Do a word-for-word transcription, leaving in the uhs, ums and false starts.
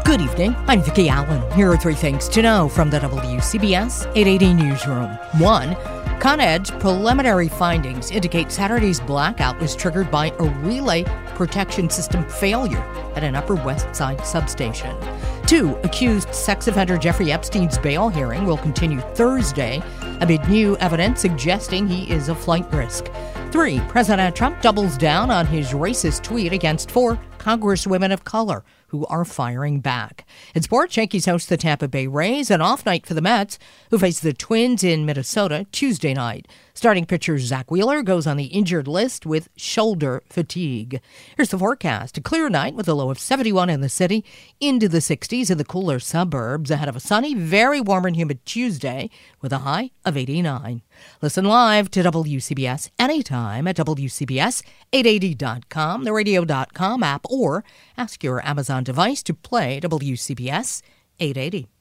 Good evening. I'm Vicki Allen. Here are three things to know from the W C B S eight eighty Newsroom. One, Con Ed's preliminary findings indicate Saturday's blackout was triggered by a relay protection system failure at an Upper West Side substation. Two, accused sex offender Jeffrey Epstein's bail hearing will continue Thursday amid new evidence suggesting he is a flight risk. Three, President Trump doubles down on his racist tweet against four Congresswomen of color who are firing back. In sports, Yankees host the Tampa Bay Rays, an off night for the Mets, who face the Twins in Minnesota Tuesday night. Starting pitcher Zach Wheeler goes on the injured list with shoulder fatigue. Here's the forecast. A clear night with a low of seventy-one in the city, into the sixties in the cooler suburbs, ahead of a sunny, very warm and humid Tuesday with a high of eighty-nine. Listen live to W C B S anytime at W C B S eight eighty dot com, the radio dot com app, or ask your Amazon device to play W C B S eight eighty.